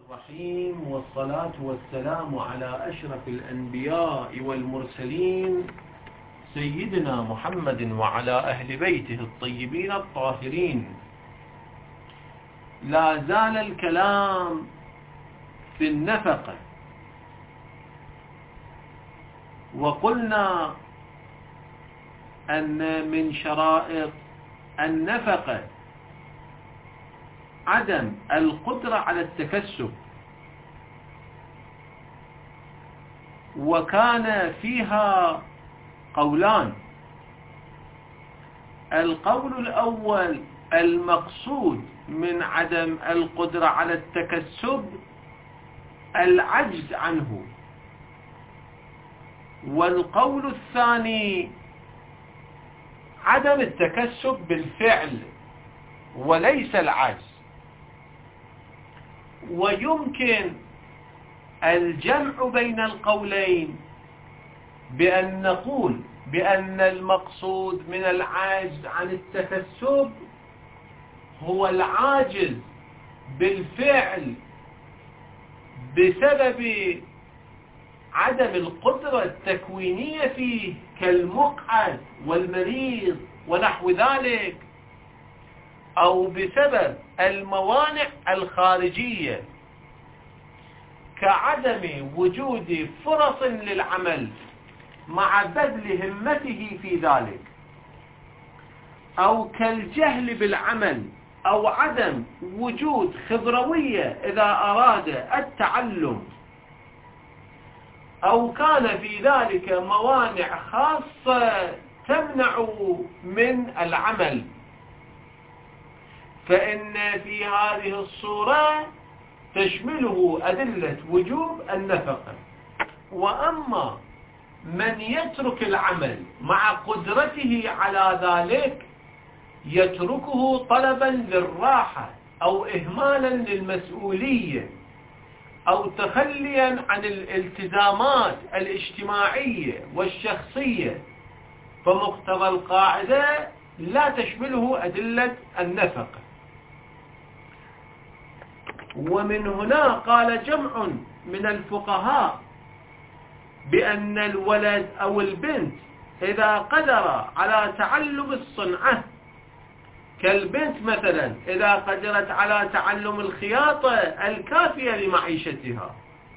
الرحيم، والصلاة والسلام على أشرف الأنبياء والمرسلين سيدنا محمد وعلى أهل بيته الطيبين الطاهرين. لا زال الكلام في النفقة، وقلنا أن من شرائط النفقة عدم القدرة على التكسب، وكان فيها قولان. القول الأول المقصود من عدم القدرة على التكسب العجز عنه، والقول الثاني عدم التكسب بالفعل وليس العجز. ويمكن الجمع بين القولين بأن نقول بأن المقصود من العجز عن التكسب هو العاجز بالفعل بسبب عدم القدرة التكوينية فيه، كالمقعد والمريض ونحو ذلك، أو بسبب الموانع الخارجية كعدم وجود فرص للعمل مع بذل همته في ذلك، أو كالجهل بالعمل، أو عدم وجود خضروية إذا أراد التعلم، أو كان في ذلك موانع خاصة تمنع من العمل، فإن في هذه الصورة تشمله أدلة وجوب النفقة. وأما من يترك العمل مع قدرته على ذلك، يتركه طلبا للراحة أو إهمالا للمسؤولية أو تخليا عن الالتزامات الاجتماعية والشخصية، فمقتضى القاعدة لا تشمله أدلة النفقة. ومن هنا قال جمع من الفقهاء بأن الولد أو البنت إذا قدر على تعلم الصنعة، كالبنت مثلا إذا قدرت على تعلم الخياطة الكافية لمعيشتها،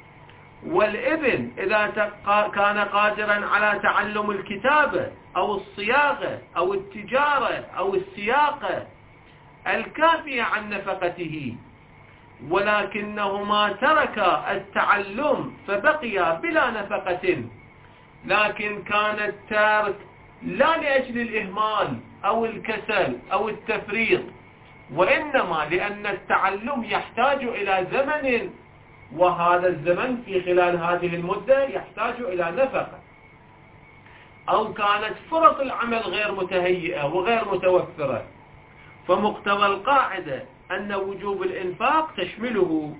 والابن إذا كان قادرا على تعلم الكتابة أو الصياغة أو التجارة أو السياقة الكافية عن نفقته، ولكنهما تركا التعلم فبقيا بلا نفقة، لكن كان التارك لا لأجل الإهمال أو الكسل أو التفريط، وإنما لأن التعلم يحتاج إلى زمن، وهذا الزمن في خلال هذه المدة يحتاج إلى نفقة، أو كانت فرص العمل غير متهيئة وغير متوفرة، فمقتضى القاعدة أن وجوب الإنفاق تشمله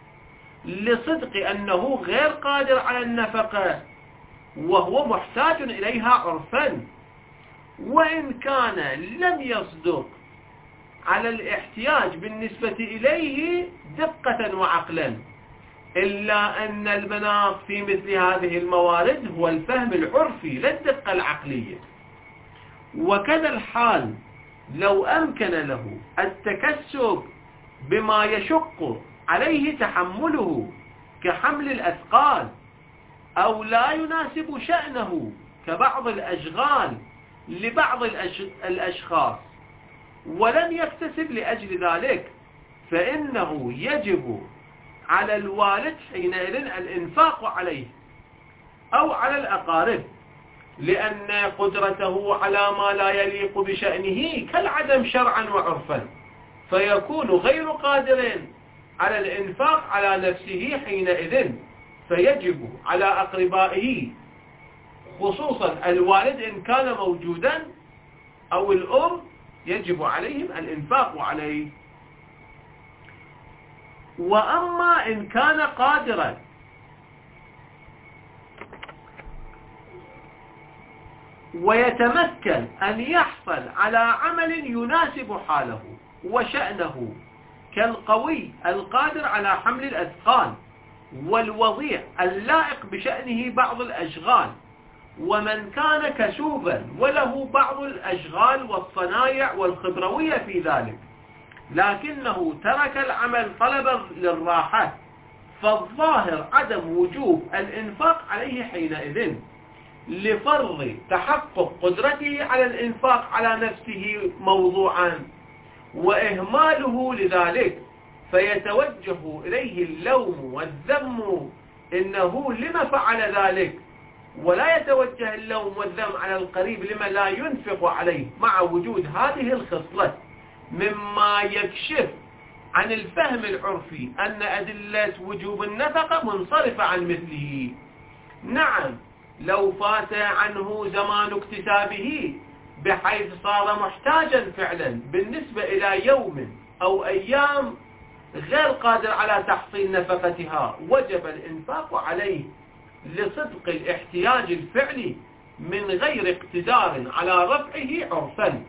لصدق أنه غير قادر على النفقة وهو محتاج إليها عرفا، وإن كان لم يصدق على الاحتياج بالنسبة إليه دقة وعقلا، إلا أن المناط في مثل هذه الموارد هو الفهم العرفي لا الدقة العقلية. وكذا الحال لو أمكن له التكسب بما يشق عليه تحمله كحمل الأثقال، أو لا يناسب شأنه كبعض الأشغال لبعض الأشخاص، ولم يكتسب لأجل ذلك، فإنه يجب على الوالد حينئذ الإنفاق عليه أو على الأقارب، لأن قدرته على ما لا يليق بشأنه كالعدم شرعا وعرفا، فيكون غير قادر على الإنفاق على نفسه حينئذ، فيجب على أقربائه خصوصا الوالد إن كان موجودا أو الأم يجب عليهم الإنفاق عليه. وأما إن كان قادرا ويتمكن أن يحصل على عمل يناسب حاله وشأنه كالقوي القادر على حمل الأثقال، والوضيع اللائق بشأنه بعض الأشغال، ومن كان كسوبا وله بعض الأشغال والصنايع والخبروية في ذلك، لكنه ترك العمل طلبا للراحة، فالظاهر عدم وجوب الإنفاق عليه حينئذ لفرض تحقق قدرته على الإنفاق على نفسه موضوعا، وإهماله لذلك، فيتوجه إليه اللوم والذم إنه لما فعل ذلك، ولا يتوجه اللوم والذم على القريب لما لا ينفق عليه، مع وجود هذه الخصلة مما يكشف عن الفهم العرفي أن أدلة وجوب النفقة منصرفة عن مثله. نعم، لو فات عنه زمان اكتسابه بحيث صار محتاجا فعلا بالنسبة إلى يوم أو أيام غير قادر على تحصيل نفقتها، وجب الإنفاق عليه لصدق الاحتياج الفعلي من غير اقتدار على رفعه عرفا،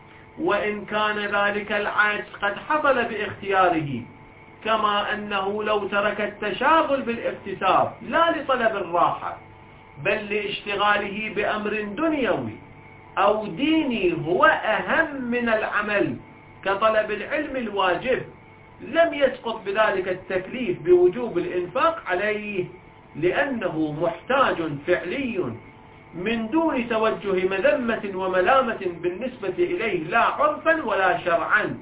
وإن كان ذلك العجز قد حصل باختياره، كما أنه لو ترك التشاغل بالاكتساب لا لطلب الراحة بل لاشتغاله بأمر دنيوي أو ديني هو أهم من العمل كطلب العلم الواجب، لم يسقط بذلك التكليف بوجوب الإنفاق عليه، لأنه محتاج فعلي من دون توجه مذمة وملامة بالنسبة إليه لا عرفا ولا شرعا.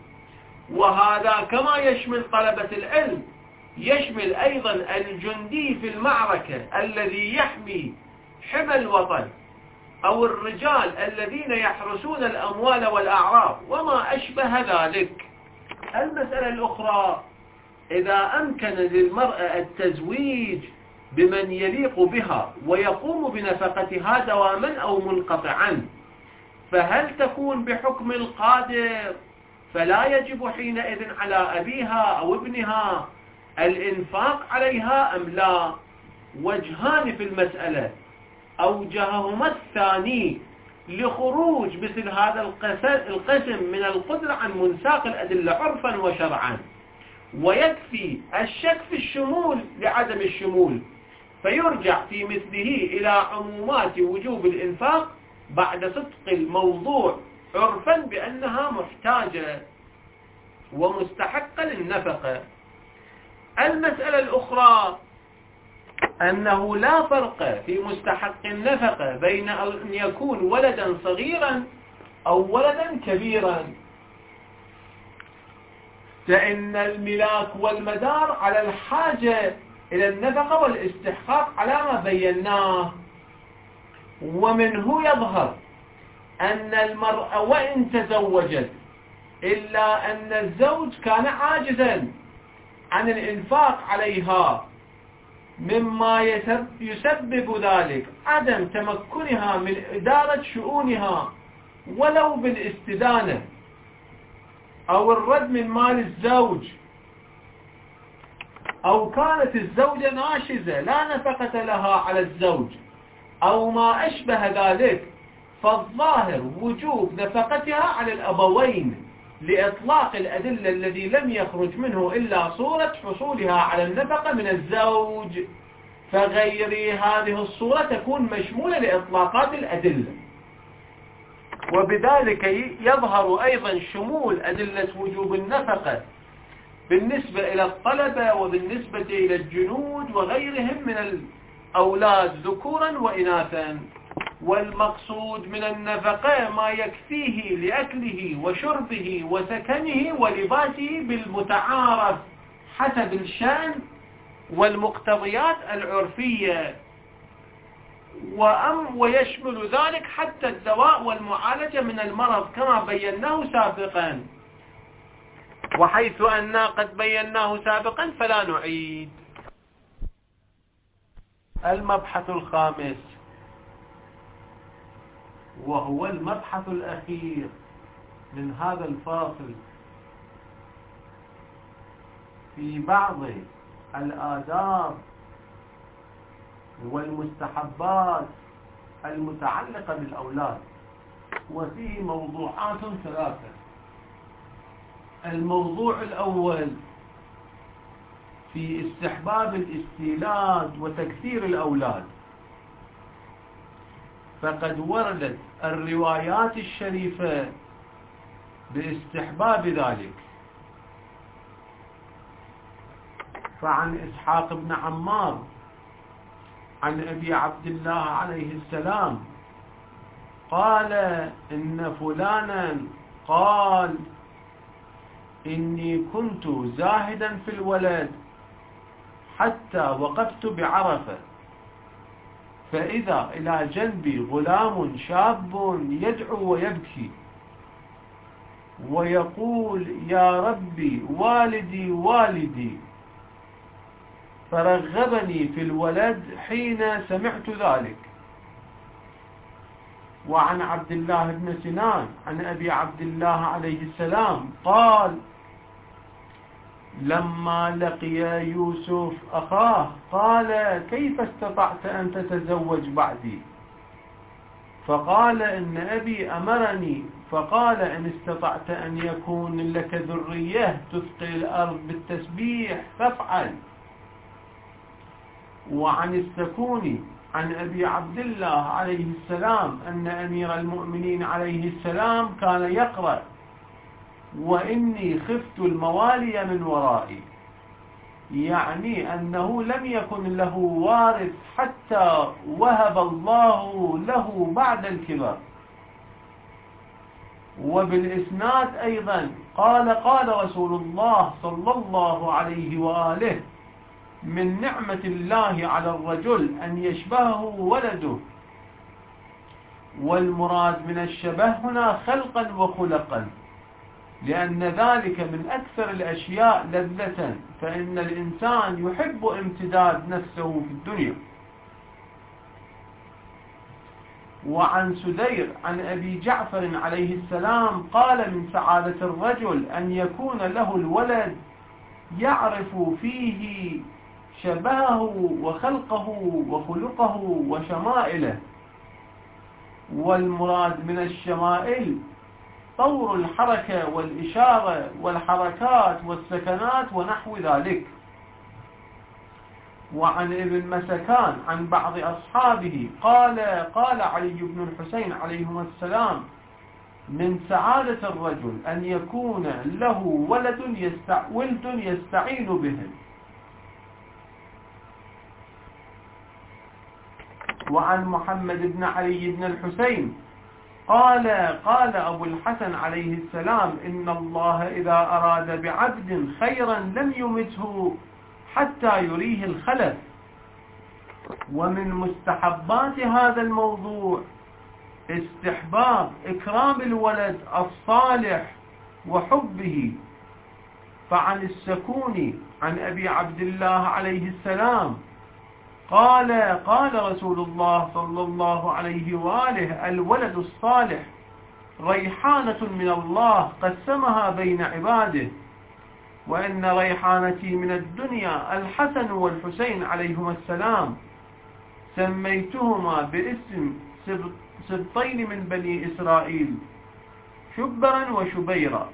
وهذا كما يشمل طلبة العلم يشمل أيضا الجندي في المعركة الذي يحمي حمى الوطن، أو الرجال الذين يحرسون الأموال والأعراض وما أشبه ذلك. المسألة الأخرى، إذا أمكن للمرأة التزويج بمن يليق بها ويقوم بنفقتها دواما أو منقطعا، فهل تكون بحكم القادر فلا يجب حينئذ على أبيها أو ابنها الإنفاق عليها أم لا؟ وجهان في المسألة، أوجههما الثاني لخروج مثل هذا القسم من القدرة عن منساق الأدلة عرفا وشرعا، ويكفي الشك في الشمول لعدم الشمول، فيرجع في مثله إلى عمومات وجوب الإنفاق بعد صدق الموضوع عرفا بأنها محتاجة ومستحقة للنفقة. المسألة الأخرى أنه لا فرق في مستحق النفقة بين أن يكون ولدا صغيرا أو ولدا كبيرا، فإن الملاك والمدار على الحاجة إلى النفقة والاستحقاق على ما بيناه. ومنه يظهر أن المرأة وإن تزوجت إلا أن الزوج كان عاجزا عن الإنفاق عليها، مما يسبب ذلك عدم تمكنها من إدارة شؤونها ولو بالاستدانة أو الرد من مال الزوج، أو كانت الزوجة ناشزة لا نفقة لها على الزوج أو ما أشبه ذلك، فالظاهر وجوب نفقتها على الأبوين لإطلاق الأدلة الذي لم يخرج منه إلا صورة حصولها على النفقة من الزوج، فغير هذه الصورة تكون مشمولة لإطلاقات الأدلة. وبذلك يظهر أيضا شمول أدلة وجوب النفقة بالنسبة إلى الطلبة وبالنسبة إلى الجنود وغيرهم من الأولاد ذكورا وإناثا. والمقصود من النفقة ما يكفيه لأكله وشربه وسكنه ولباسه بالمتعارف حسب الشأن والمقتضيات العرفية، ويشمل ذلك حتى الدواء والمعالجة من المرض كما بيناه سابقا، وحيث أننا قد بيناه سابقا فلا نعيد. المبحث الخامس وهو المبحث الأخير من هذا الفاصل في بعض الآداب والمستحبات المتعلقة بالأولاد، وفيه موضوعات ثلاثة. الموضوع الأول في استحباب الاستيلاد وتكثير الأولاد، فقد وردت الروايات الشريفة باستحباب ذلك. فعن إسحاق بن عمار عن أبي عبد الله عليه السلام قال إن فلانا قال إني كنت زاهدا في الولد حتى وقفت بعرفة، فإذا إلى جنبي غلام شاب يدعو ويبكي ويقول يا ربي والدي والدي، فرغبني في الولد حين سمعت ذلك. وعن عبد الله بن سنان عن أبي عبد الله عليه السلام قال لما لقي يوسف أخاه قال كيف استطعت أن تتزوج بعدي؟ فقال إن أبي أمرني، فقال إن استطعت أن يكون لك ذرية تثقل الأرض بالتسبيح فافعل. وعن السكوني عن أبي عبد الله عليه السلام أن أمير المؤمنين عليه السلام كان يقرأ وإني خفت الموالي من ورائي، يعني أنه لم يكن له وارث حتى وهب الله له بعد الكبر. وبالإسناد أيضا قال رسول الله صلى الله عليه وآله من نعمة الله على الرجل أن يشبهه ولده، والمراد من الشبه هنا خلقا وخلقا، لأن ذلك من أكثر الأشياء لذة، فإن الإنسان يحب امتداد نفسه في الدنيا. وعن سدير عن أبي جعفر عليه السلام قال من سعادة الرجل أن يكون له الولد يعرف فيه شبهه وخلقه وخلقه وشمائله. والمراد من الشمائل طور الحركة والإشارة والحركات والسكنات ونحو ذلك. وعن ابن مسكان عن بعض أصحابه قال علي بن الحسين عليهما السلام من سعادة الرجل أن يكون له ولد يستعين به. وعن محمد بن علي بن الحسين قال أبو الحسن عليه السلام إن الله إذا أراد بعبد خيرا لم يمته حتى يريه الخلف. ومن مستحبات هذا الموضوع استحباب إكرام الولد الصالح وحبه. فعن السكوني عن أبي عبد الله عليه السلام قال رسول الله صلى الله عليه وآله الولد الصالح ريحانة من الله قسمها بين عباده، وإن ريحانتي من الدنيا الحسن والحسين عليهما السلام، سميتهما باسم سبطين من بني إسرائيل شبرا وشبيرا.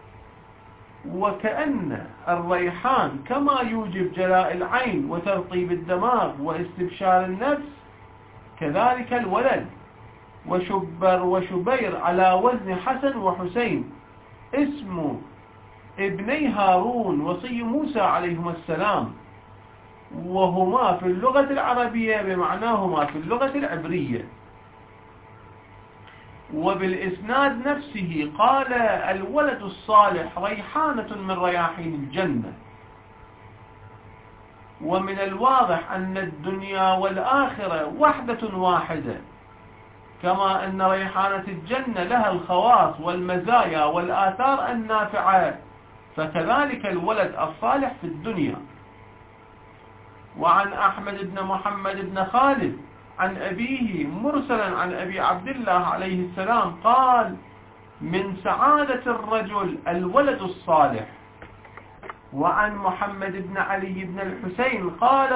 وكأن الريحان كما يوجب جلاء العين وترطيب الدماغ واستبشار النفس، كذلك الولد. وشبر وشبير على وزن حسن وحسين، اسم ابني هارون وصي موسى عليهما السلام، وهما في اللغة العربية بمعناهما في اللغة العبرية. وبالإسناد نفسه قال الولد الصالح ريحانة من رياحين الجنة. ومن الواضح أن الدنيا والآخرة وحدة واحدة، كما أن ريحانة الجنة لها الخواص والمزايا والآثار النافعة، فكذلك الولد الصالح في الدنيا. وعن أحمد بن محمد بن خالد عن أبيه مرسلا عن أبي عبد الله عليه السلام قال من سعادة الرجل الولد الصالح. وعن محمد بن علي بن الحسين قال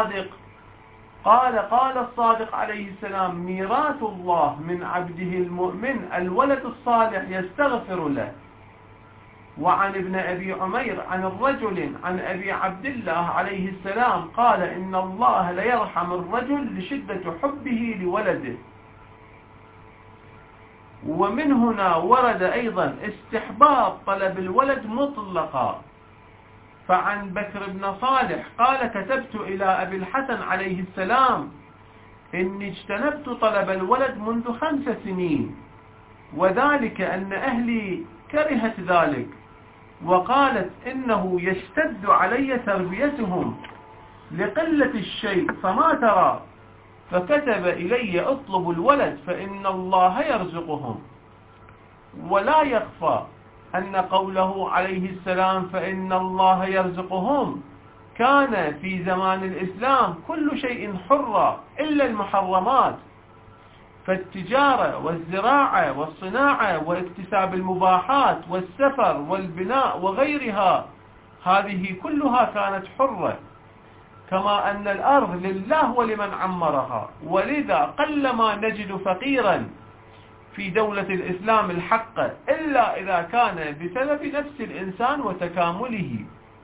الصادق عليه السلام ميراث الله من عبده المؤمن الولد الصالح يستغفر له. وعن ابن أبي عمير عن الرجل عن أبي عبد الله عليه السلام قال إن الله ليرحم الرجل لشدة حبه لولده. ومن هنا ورد أيضا استحباب طلب الولد مطلقا. فعن بكر بن صالح قال كتبت إلى أبي الحسن عليه السلام إني اجتنبت طلب الولد منذ 5 سنين، وذلك أن أهلي كرهت ذلك وقالت إنه يشتد علي تربيتهم لقلة الشيء فما ترى، فكتب إلي اطلب الولد فإن الله يرزقهم. ولا يخفى أن قوله عليه السلام فإن الله يرزقهم كان في زمان الإسلام كل شيء حرا إلا المحرمات، فالتجارة والزراعة والصناعة واكتساب المباحات والسفر والبناء وغيرها هذه كلها كانت حرة، كما أن الأرض لله ولمن عمرها. ولذا قلما نجد فقيرا في دولة الإسلام الحقة إلا إذا كان بسبب نفس الإنسان وتكامله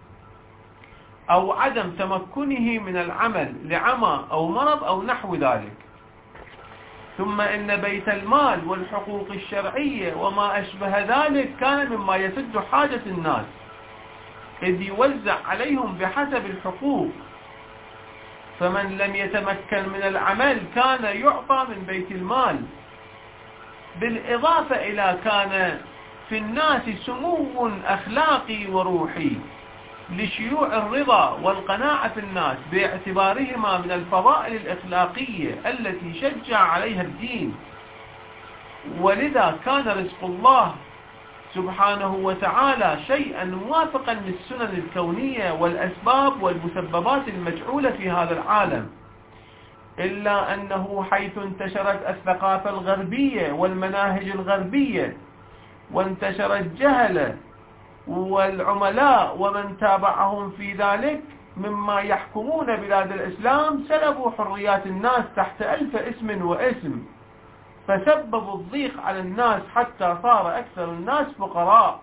أو عدم تمكنه من العمل لعمى أو مرض أو نحو ذلك. ثم إن بيت المال والحقوق الشرعية وما أشبه ذلك كان مما يسد حاجة الناس، إذ يوزع عليهم بحسب الحقوق، فمن لم يتمكن من العمل كان يعطى من بيت المال. بالإضافة إلى كان في الناس سمو أخلاقي وروحي لشيوع الرضا والقناعة في الناس باعتبارهما من الفضائل الإخلاقية التي شجع عليها الدين. ولذا كان رزق الله سبحانه وتعالى شيئا موافقا للسنن الكونية والأسباب والمسببات المجعولة في هذا العالم، إلا أنه حيث انتشرت الثقافة الغربية والمناهج الغربية وانتشر الجهل والعملاء ومن تابعهم في ذلك مما يحكمون بلاد الإسلام، سلبوا حريات الناس تحت 1000 اسم واسم، فسببوا الضيق على الناس حتى صار أكثر الناس فقراء.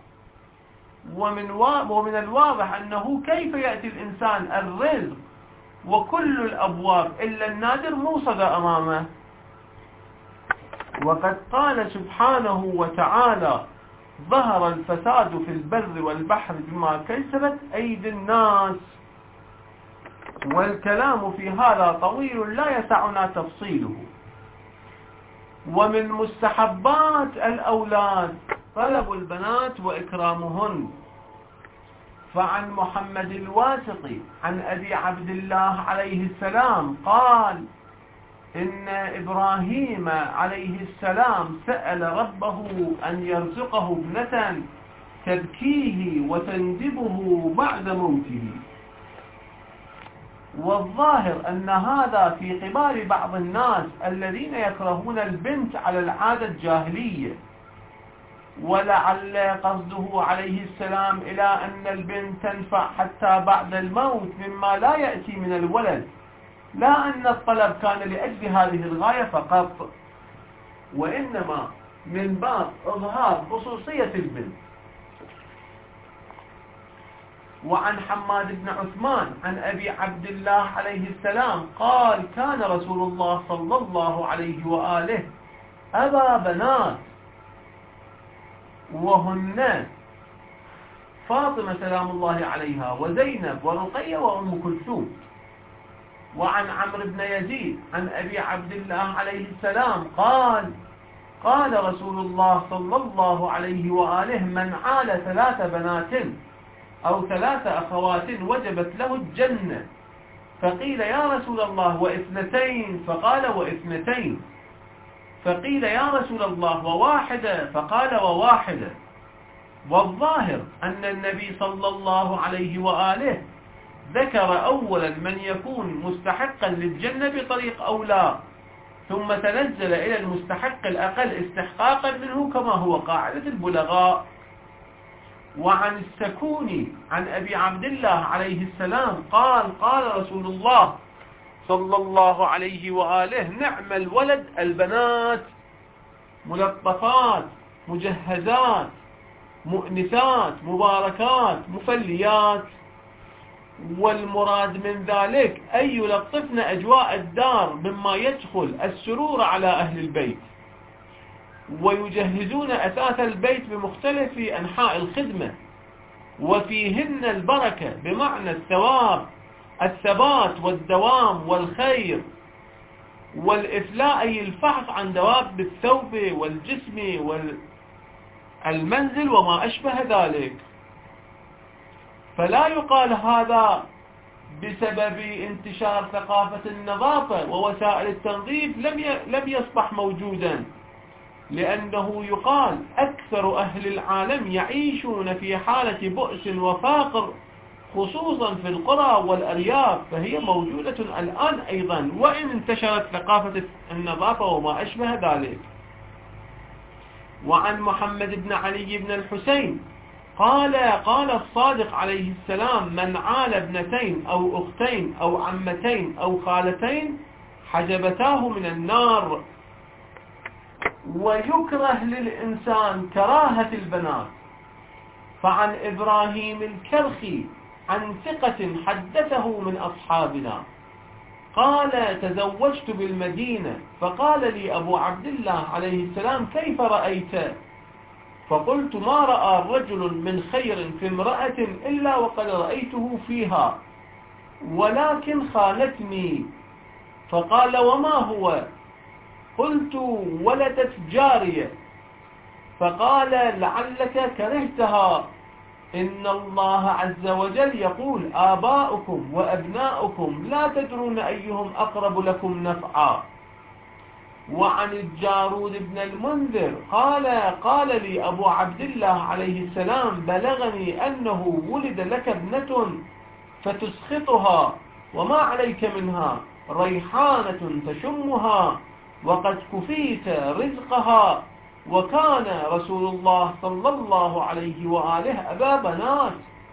ومن الواضح أنه كيف يأتي الإنسان الرزق وكل الأبواب إلا النادر موصدة أمامه. وقد قال سبحانه وتعالى ظهر الفساد في البر والبحر بما كسبت أيدي الناس، والكلام في هذا طويل لا يسعنا تفصيله. ومن مستحبات الأولاد طلب البنات وإكرامهن. فعن محمد الواسطي عن أبي عبد الله عليه السلام قال إن إبراهيم عليه السلام سأل ربه أن يرزقه ابنة تبكيه وتندبه بعد موته. والظاهر أن هذا في قبال بعض الناس الذين يكرهون البنت على العادة الجاهلية، ولعل قصده عليه السلام إلى أن البنت تنفع حتى بعد الموت مما لا يأتي من الولد، لا أن الطلب كان لأجل هذه الغاية فقط، وإنما من باب إظهار خصوصية البنت. وعن حماد بن عثمان عن أبي عبد الله عليه السلام قال كان رسول الله صلى الله عليه وآله أبا بنات، وهن فاطمة سلام الله عليها وزينب ورقية وأم كلثوم. وعن عمرو بن يزيد عن أبي عبد الله عليه السلام قال قال رسول الله صلى الله عليه وآله من عال 3 بنات أو 3 أخوات وجبت له الجنة. فقيل يا رسول الله و2؟ فقال و2. فقيل يا رسول الله و1؟ فقال و1. والظاهر أن النبي صلى الله عليه وآله ذكر أولا من يكون مستحقا للجنة بطريق أولى، ثم تنزل إلى المستحق الأقل استحقاقا منه كما هو قاعدة البلغاء. وعن السكوني عن أبي عبد الله عليه السلام قال قال رسول الله صلى الله عليه وآله نعم الولد البنات ملطفات مجهزات مؤنثات مباركات مفليات. والمراد من ذلك أن يلطفن أجواء الدار مما يدخل السرور على أهل البيت، ويجهزون أثاث البيت بمختلف أنحاء الخدمة، وفيهن البركة بمعنى الثواب، الثبات والدوام والخير والإفلاء، أي الفحص عن دواب الثوب والجسم والمنزل وما أشبه ذلك. فلا يقال هذا بسبب انتشار ثقافة النظافة ووسائل التنظيف لم يصبح موجودا، لأنه يقال أكثر أهل العالم يعيشون في حالة بؤس وفاقر، خصوصا في القرى والأرياف، فهي موجودة الآن أيضا وإن انتشرت ثقافة النظافة وما أشبه ذلك. وعن محمد بن علي بن الحسين قال الصادق عليه السلام: من عال ابنتين أو أختين أو عمتين أو خالتين حجبتاه من النار. ويكره للإنسان كراهة البنات. فعن إبراهيم الكرخي عن ثقة حدثه من أصحابنا قال: تزوجت بالمدينة، فقال لي أبو عبد الله عليه السلام: كيف رأيت؟ فقلت: ما رأى رجل من خير في امرأة إلا وقد رأيته فيها، ولكن خانتني. فقال: وما هو؟ قلت: ولدت جارية. فقال: لعلك كرهتها، إن الله عز وجل يقول: آباؤكم وأبناؤكم لا تدرون أيهم أقرب لكم نفعا. وعن الجارود بن المنذر قال لي أبو عبد الله عليه السلام: بلغني أنه ولد لك ابنة فتسخطها، وما عليك منها، ريحانة تشمها، وقد كفيت رزقها، وكان رسول الله صلى الله عليه وآله أبا بنات.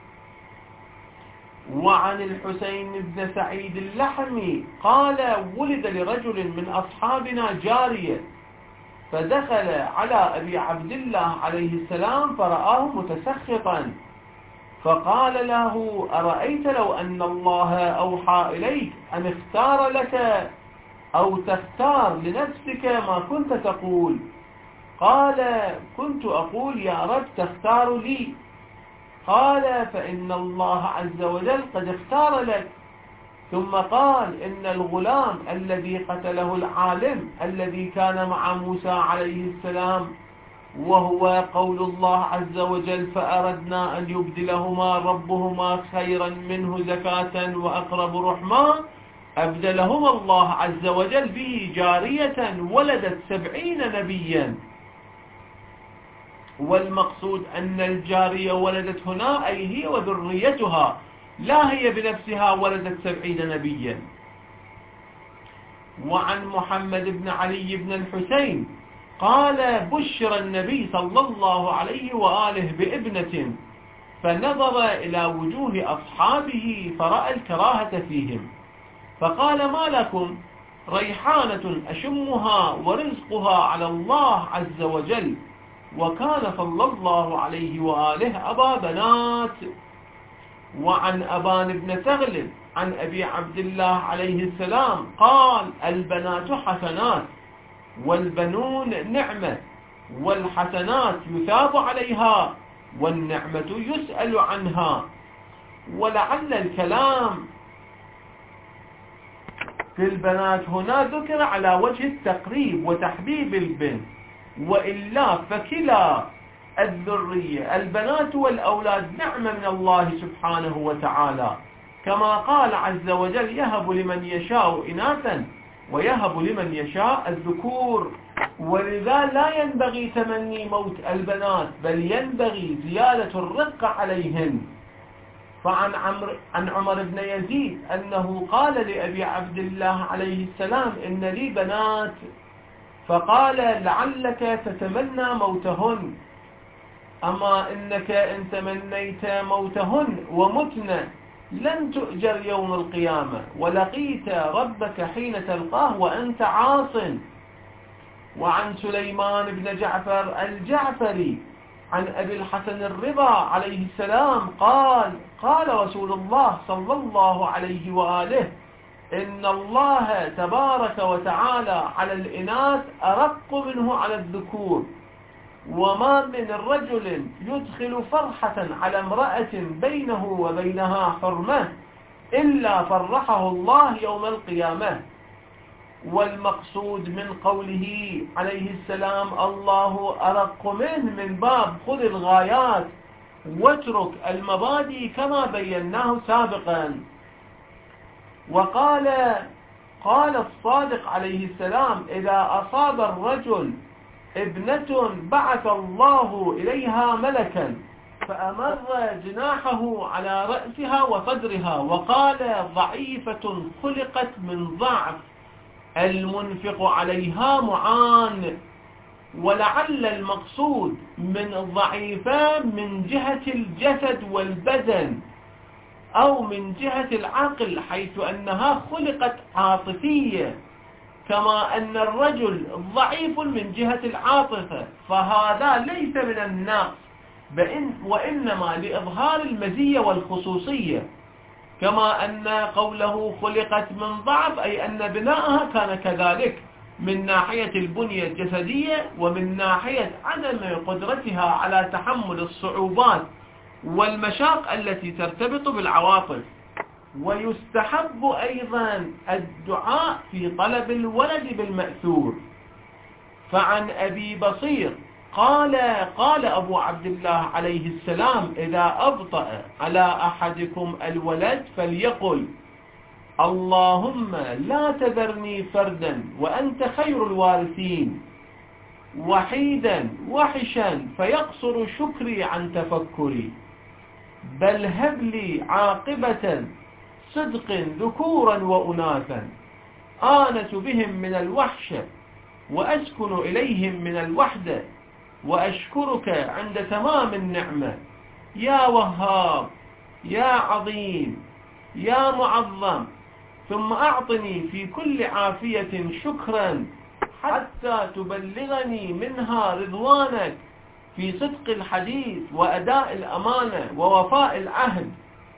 وعن الحسين بن سعيد اللحمي قال: ولد لرجل من أصحابنا جارية، فدخل على أبي عبد الله عليه السلام فرآه متسخطا، فقال له: أرأيت لو أن الله أوحى إليك أن اختار لك أو تختار لنفسك ما كنت تقول؟ قال: كنت أقول يا رب تختار لي. قال: فإن الله عز وجل قد اختار لك. ثم قال: إن الغلام الذي قتله العالم الذي كان مع موسى عليه السلام، وهو قول الله عز وجل: فأردنا أن يبدلهما ربهما خيرا منه زكاة وأقرب رحما، أبدلهما الله عز وجل به جارية ولدت 70 نبيا. والمقصود أن الجارية ولدت هنا أي هي وذريتها، لا هي بنفسها ولدت 70 نبيا. وعن محمد بن علي بن الحسين قال: بشر النبي صلى الله عليه وآله بابنة، فنظر إلى وجوه أصحابه فرأى الكراهة فيهم، فقال: ما لكم؟ ريحانة أشمها ورزقها على الله عز وجل، وكان صلى الله عليه وآله أبا بنات. وعن أبان بن تغلب عن أبي عبد الله عليه السلام قال: البنات حسنات، والبنون نعمة، والحسنات يثاب عليها، والنعمة يسأل عنها. ولعل الكلام في البنات هنا ذكر على وجه التقريب وتحبيب البنت، وإلا فكلا الذرية البنات والأولاد نعمة من الله سبحانه وتعالى، كما قال عز وجل: يهب لمن يشاء إناثا ويهب لمن يشاء الذكور. ولذا لا ينبغي تمني موت البنات، بل ينبغي زيادة الرق عليهن. فعن عمر بن يزيد أنه قال لأبي عبد الله عليه السلام: إن لي بنات، فقال: لعلك تتمنى موتهن، أما إنك إن تمنيت موتهن ومتن لن تؤجر يوم القيامة، ولقيت ربك حين تلقاه وأنت عاص. وعن سليمان بن جعفر الجعفري عن أبي الحسن الرضا عليه السلام قال: قال رسول الله صلى الله عليه وآله: إن الله تبارك وتعالى على الإناث أرق منه على الذكور، وما من رجل يدخل فرحة على امرأة بينه وبينها حرمة إلا فرحه الله يوم القيامة. والمقصود من قوله عليه السلام الله أرق منه من باب خذ الغايات واترك المبادئ كما بيناه سابقا. وقال الصادق عليه السلام: إذا أصاب الرجل ابنة بعث الله إليها ملكا فأمر جناحه على رأسها وصدرها وقال: ضعيفة خلقت من ضعف، المنفق عليها معان. ولعل المقصود من ضعيفة من جهة الجسد والبدن أو من جهة العقل، حيث أنها خلقت عاطفية، كما أن الرجل ضعيف من جهة العاطفة، فهذا ليس من النقص وإنما لإظهار المزية والخصوصية. كما أن قوله خلقت من ضعف أي أن بناءها كان كذلك من ناحية البنية الجسدية ومن ناحية عدم قدرتها على تحمل الصعوبات والمشاق التي ترتبط بالعواطف. ويستحب أيضا الدعاء في طلب الولد بالمأثور. فعن أبي بصير قال أبو عبد الله عليه السلام: إذا أبطأ على أحدكم الولد فليقل: اللهم لا تذرني فردا وأنت خير الوارثين، وحيدا وحشا فيقصر شكري عن تفكري، بل هب لي عاقبة صدق ذكورا وأناثا آنس بهم من الوحشة وأسكن إليهم من الوحدة، وأشكرك عند تمام النعمة، يا وهاب يا عظيم يا معظم، ثم أعطني في كل عافية شكرا حتى تبلغني منها رضوانك في صدق الحديث وأداء الأمانة ووفاء العهد.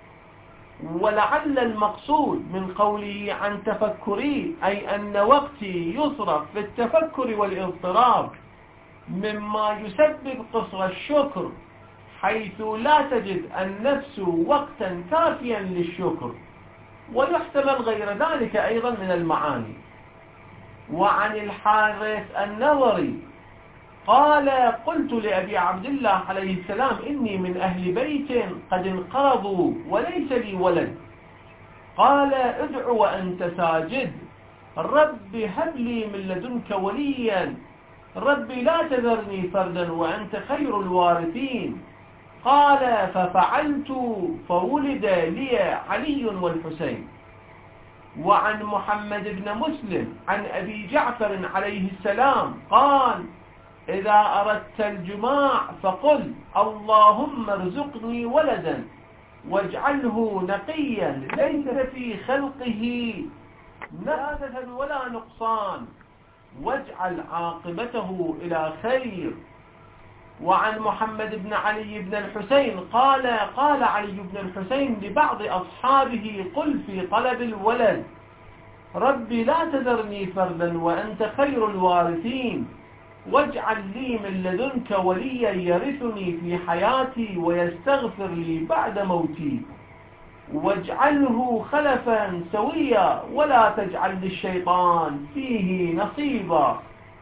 ولعل المقصود من قوله عن تفكري أي أن وقتي يصرف في التفكر والاضطراب مما يسبب قصر الشكر، حيث لا تجد النفس وقتا كافيا للشكر، ويحتمل غير ذلك أيضا من المعاني. وعن الحارث النظري قال: قلت لأبي عبد الله عليه السلام: إني من أهل بيت قد انقرضوا وليس لي ولد. قال: ادع وأنت ساجد: رب هب لي من لدنك وليا، رب لا تذرني فردا وأنت خير الوارثين. قال: ففعلت فولد لي علي والحسين. وعن محمد بن مسلم عن أبي جعفر عليه السلام قال: إذا أردت الجماع فقل: اللهم ارزقني ولدا واجعله نقيا ليس في خلقه نقص ولا نقصان، واجعل عاقبته إلى خير. وعن محمد بن علي بن الحسين قال علي بن الحسين لبعض أصحابه: قل في طلب الولد: ربي لا تذرني فردا وأنت خير الوارثين، واجعل لي من لدنك وليا يرثني في حياتي ويستغفر لي بعد موتي، واجعله خلفا سويا ولا تجعل للشيطان فيه نصيبا.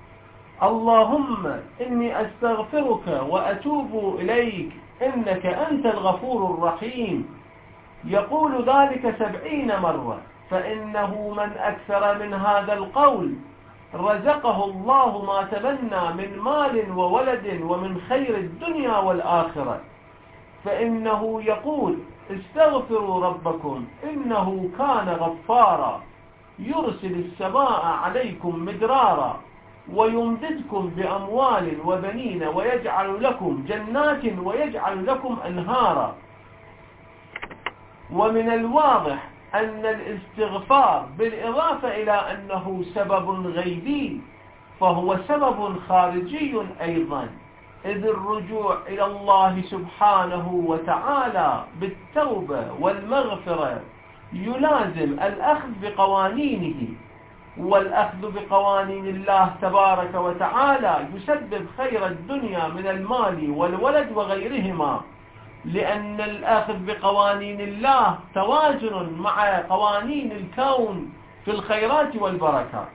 اللهم إني أستغفرك وأتوب إليك إنك أنت الغفور الرحيم. يقول ذلك 70 مرة، فإنه من أكثر من هذا القول رزقه الله ما تمنى من مال وولد ومن خير الدنيا والآخرة. فإنه يقول: استغفروا ربكم إنه كان غفارا، يرسل السماء عليكم مدرارا ويمددكم بأموال وبنين ويجعل لكم جنات ويجعل لكم أنهارا. ومن الواضح أن الاستغفار بالإضافة إلى أنه سبب غيبي فهو سبب خارجي أيضا، إذ الرجوع إلى الله سبحانه وتعالى بالتوبة والمغفرة يلازم الأخذ بقوانينه، والأخذ بقوانين الله تبارك وتعالى يسبب خير الدنيا من المال والولد وغيرهما، لأن الأخذ بقوانين الله توازن مع قوانين الكون في الخيرات والبركات.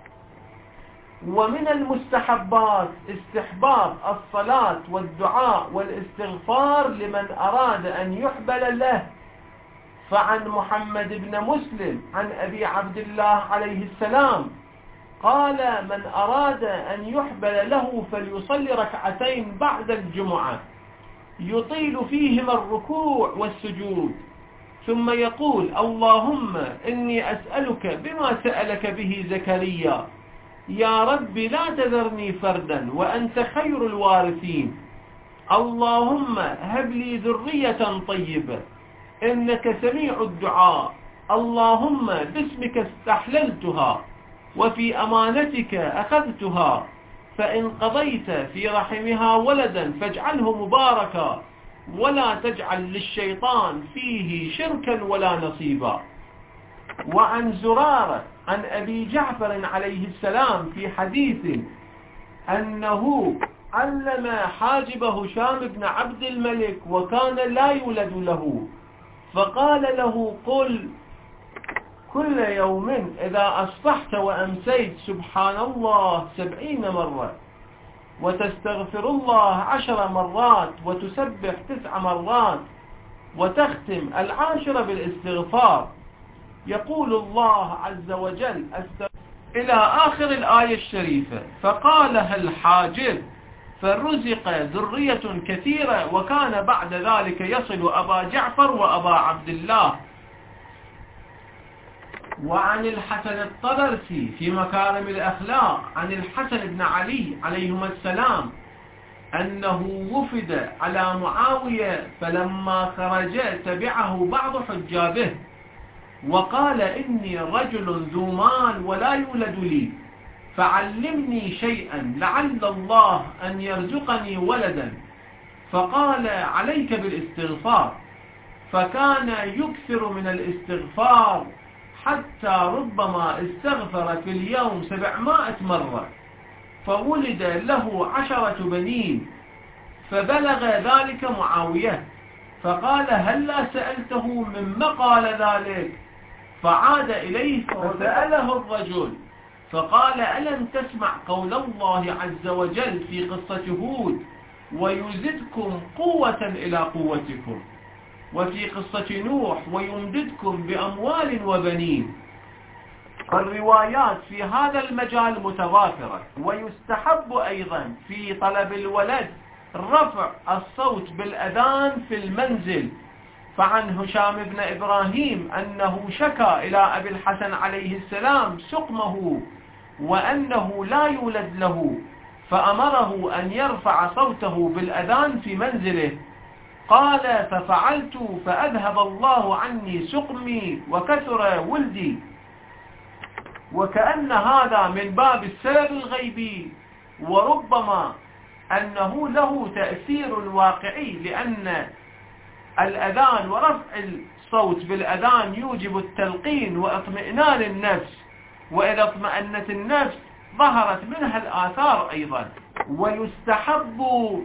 ومن المستحبات استحباب الصلاة والدعاء والاستغفار لمن أراد أن يحبل له. فعن محمد بن مسلم عن أبي عبد الله عليه السلام قال: من أراد أن يحبل له فليصلي ركعتين بعد الجمعة يطيل فيهما الركوع والسجود، ثم يقول: اللهم إني أسألك بما سألك به زكريا، يا رب لا تذرني فردا وأنت خير الوارثين، اللهم هب لي ذرية طيبة إنك سميع الدعاء، اللهم باسمك استحللتها وفي أمانتك أخذتها، فإن قضيت في رحمها ولدا فاجعله مباركا ولا تجعل للشيطان فيه شركا ولا نصيبا. وعن زرارة عن أبي جعفر عليه السلام في حديث أنه علم حاجب هشام بن عبد الملك وكان لا يولد له، فقال له: قل كل يوم إذا أصبحت وأمسيت سبحان الله 70 مرة، وتستغفر الله 10 مرات، وتسبح 9 مرات، وتختم 10 بالاستغفار. يقول الله عز وجل إلى آخر الآية الشريفة. فقالها الحاجب فرزق ذرية كثيرة، وكان بعد ذلك يصل أبا جعفر وأبا عبد الله. وعن الحسن الطبرسي في مكارم الأخلاق عن الحسن بن علي عليهما السلام أنه وفد على معاوية، فلما خرج تبعه بعض حجابه وقال: إني رجل ذو مال ولا يولد لي، فعلمني شيئا لعل الله أن يرزقني ولدا. فقال: عليك بالاستغفار. فكان يكثر من الاستغفار حتى ربما استغفر في اليوم 700 مرة، فولد له 10 بنين. فبلغ ذلك معاوية فقال: هلا سألته مما قال ذلك؟ فعاد إليه فسأله الرجل فقال: ألم تسمع قول الله عز وجل في قصة هود: ويزدكم قوة إلى قوتكم، وفي قصة نوح: ويمددكم بأموال وبنين. الروايات في هذا المجال متوافرة. ويستحب أيضا في طلب الولد رفع الصوت بالأذان في المنزل. فعن هشام بن إبراهيم أنه شكى إلى أبي الحسن عليه السلام سقمه وأنه لا يولد له، فأمره أن يرفع صوته بالأذان في منزله. قال: ففعلت فأذهب الله عني سقمي وكثر ولدي. وكأن هذا من باب السبب الغيبي، وربما أنه له تأثير واقعي، لأن الأذان ورفع الصوت بالأذان يوجب التلقين واطمئنان النفس، وإذا اطمأنت النفس ظهرت منها الآثار أيضا. ويستحب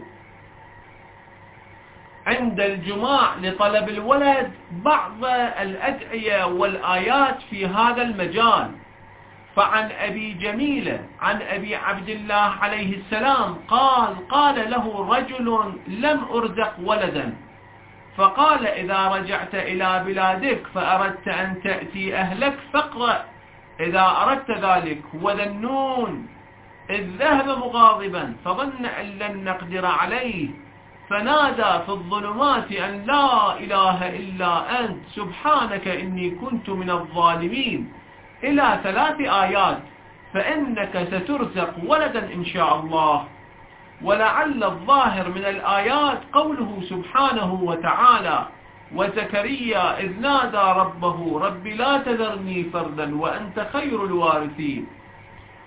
عند الجماع لطلب الولد بعض الأدعية والآيات في هذا المجال. فعن أبي جميلة عن أبي عبد الله عليه السلام قال له رجل: لم أرزق ولدا، فقال: إذا رجعت إلى بلادك فأردت أن تأتي أهلك فاقرأ إذا أردت ذلك وذا النون إذ ذهب مغاضبا فظن أن لن نقدر عليه فنادى في الظلمات أن لا إله إلا أنت سبحانك إني كنت من الظالمين، إلى 3 آيات. فإنك سترزق ولدا إن شاء الله. ولعل الظاهر من الآيات قوله سبحانه وتعالى: وزكريا إذ نادى ربه رب لا تذرني فردا وأنت خير الوارثين.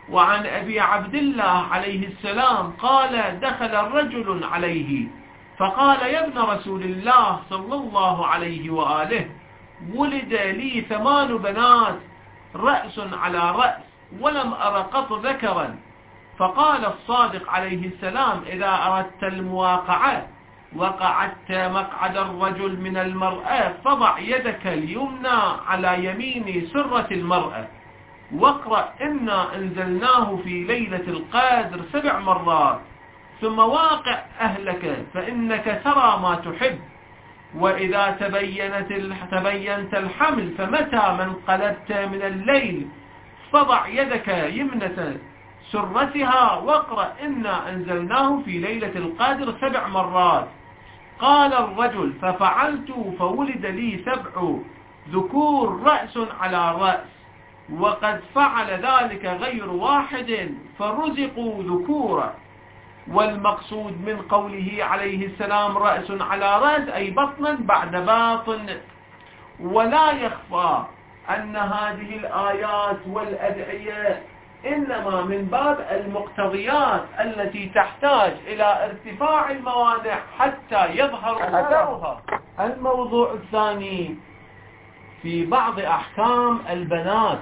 وعن أبي عبد الله عليه السلام قال دخل الرجل عليه فقال يا ابن رسول الله صلى الله عليه وآله ولد لي 8 بنات رأس على رأس ولم أر قط ذكرا. فقال الصادق عليه السلام إذا أردت المواقعة وقعدت مقعد الرجل من المرأة فضع يدك اليمنى على يمين سرة المرأة واقرأ إنا أنزلناه في ليلة القدر 7 مرات ثم واقع أهلك فإنك ترى ما تحب. وإذا تبينت الحمل فمتى ما انقلبت من الليل فضع يدك يمنة سرتها واقرأ إنا أنزلناه في ليلة القدر 7 مرات. قال الرجل ففعلت فولد لي 7 ذكور رأس على رأس وقد فعل ذلك غير واحد فرزقوا ذكورا. والمقصود من قوله عليه السلام رأس على رأس أي بطنا بعد باطن. ولا يخفى أن هذه الآيات والأدعية إنما من باب المقتضيات التي تحتاج إلى ارتفاع الموانع حتى يظهر أثرها. الموضوع الثاني في بعض أحكام البنات،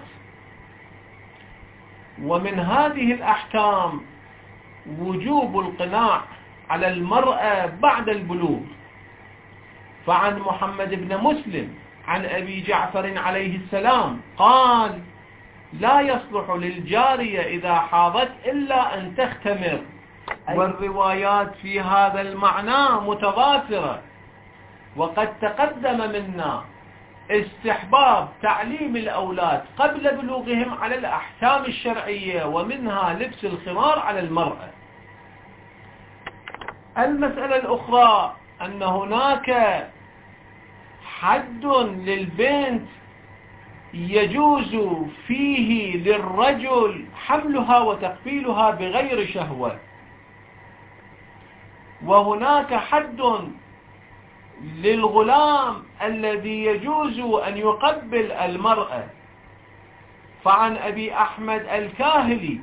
ومن هذه الأحكام وجوب القناع على المرأة بعد البلوغ. فعن محمد بن مسلم عن أبي جعفر عليه السلام قال لا يصلح للجارية إذا حاضت إلا أن تختمر. والروايات في هذا المعنى متضافرة، وقد تقدم منا استحباب تعليم الأولاد قبل بلوغهم على الأحكام الشرعية ومنها لبس الخمار على المرأة. المسألة الأخرى أن هناك حد للبنت يجوز فيه للرجل حملها وتقبيلها بغير شهوة، وهناك حد للغلام الذي يجوز أن يقبل المرأة. فعن أبي أحمد الكاهلي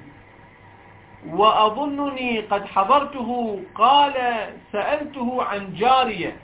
وأظنني قد حضرته قال سألته عن جارية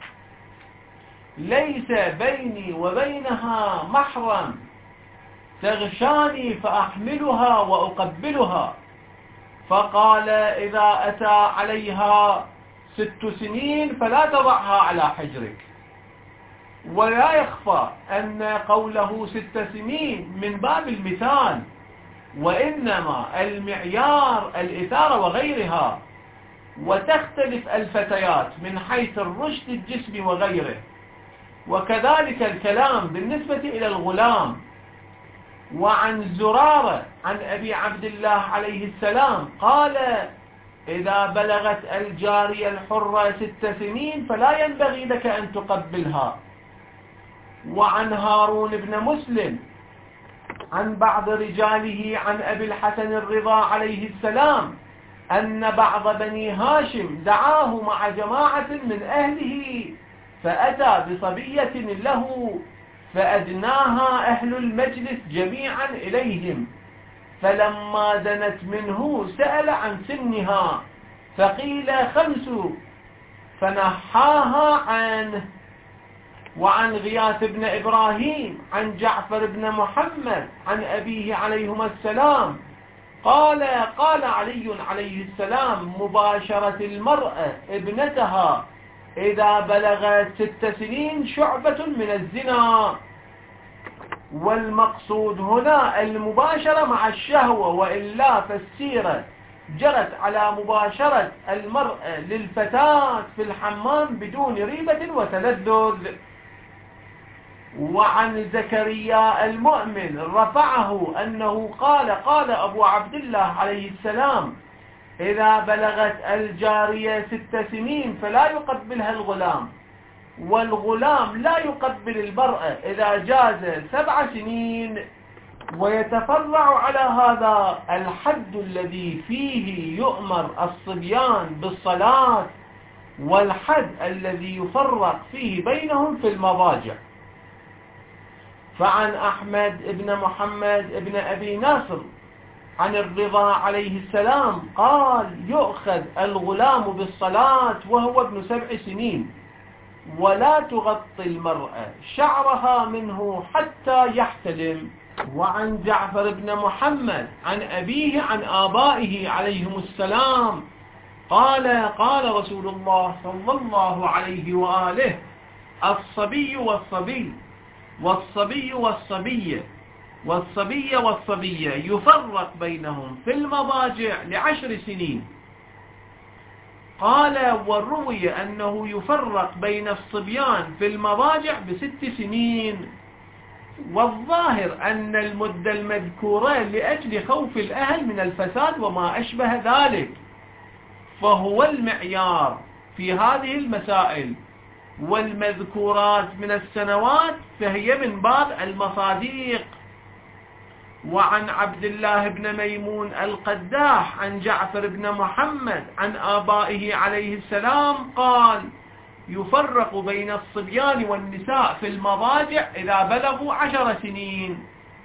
ليس بيني وبينها محرم تغشاني فأحملها وأقبلها، فقال إذا أتى عليها 6 سنين فلا تضعها على حجرك. ولا يخفى أن قوله 6 سنين من باب المثال، وإنما المعيار الإثارة وغيرها، وتختلف الفتيات من حيث الرشد الجسمي وغيره. وكذلك الكلام بالنسبة إلى الغلام. وعن زرارة عن أبي عبد الله عليه السلام قال إذا بلغت الجارية الحرة 6 سنين فلا ينبغي لك أن تقبلها. وعن هارون بن مسلم عن بعض رجاله عن أبي الحسن الرضا عليه السلام أن بعض بني هاشم دعاه مع جماعة من أهله فأتى بصبية له فأدناها أهل المجلس جميعا إليهم، فلما دنت منه سأل عن سنها فقيل 5 فنحاها عنه. وعن غياث بن إبراهيم عن جعفر بن محمد عن أبيه عليهما السلام قال علي عليه السلام مباشرة المرأة ابنتها إذا بلغت 6 سنين شعبة من الزنا. والمقصود هنا المباشرة مع الشهوة، وإلا فالسيرة جرت على مباشرة المرأة للفتاة في الحمام بدون ريبة وتلذذ. وعن زكريا المؤمن رفعه أنه قال أبو عبد الله عليه السلام إذا بلغت الجارية 6 سنين فلا يقبلها الغلام، والغلام لا يقبل المرأة إذا جاز 7 سنين. ويتفرع على هذا الحد الذي فيه يؤمر الصبيان بالصلاة، والحد الذي يفرق فيه بينهم في المضاجع. فعن أحمد بن محمد بن أبي ناصر عن الرضا عليه السلام قال يؤخذ الغلام بالصلاة وهو ابن 7 سنين، ولا تغطي المرأة شعرها منه حتى يحتلم. وعن جعفر بن محمد عن أبيه عن آبائه عليهم السلام قال قال رسول الله صلى الله عليه وآله: الصبي والصبي والصبي والصبية والصبي والصبية يفرق بينهم في المضاجع ل10 سنين. قال وروي أنه يفرق بين الصبيان في المضاجع ب6 سنين. والظاهر أن المدة المذكورة لأجل خوف الأهل من الفساد وما أشبه ذلك، فهو المعيار في هذه المسائل. والمذكورات من السنوات فهي من باب المصاديق. وعن عبد الله بن ميمون القداح عن جعفر بن محمد عن آبائه عليه السلام قال يفرق بين الصبيان والنساء في المضاجع إذا بلغوا 10 سنين.